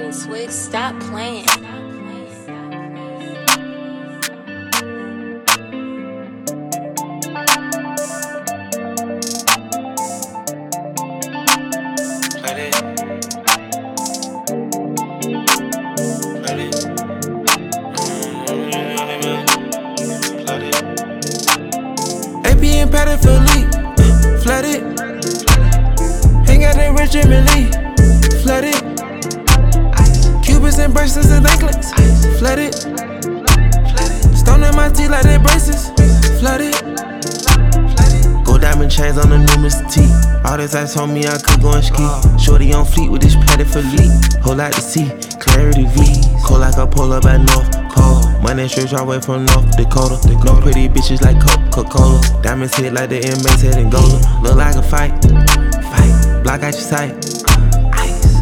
Swig, stop playing. AP and Patty for leak, flooded. Ain't got that rich Jimmy Lee, flooded. Cubans and bracelets and anklets, flooded. Stone in my teeth like they braces, flooded. Gold diamond chains on the new Mr. T. All this ice on me, I could go and ski. Shorty on fleet with this Patty for leak. Whole lot to see, clarity V. Cold like a polar by North Pole. Money straight all way from North Dakota. No pretty bitches like Coca-Cola. Diamonds hit like the inmates head and gold. Look like a fight. Block out your sight.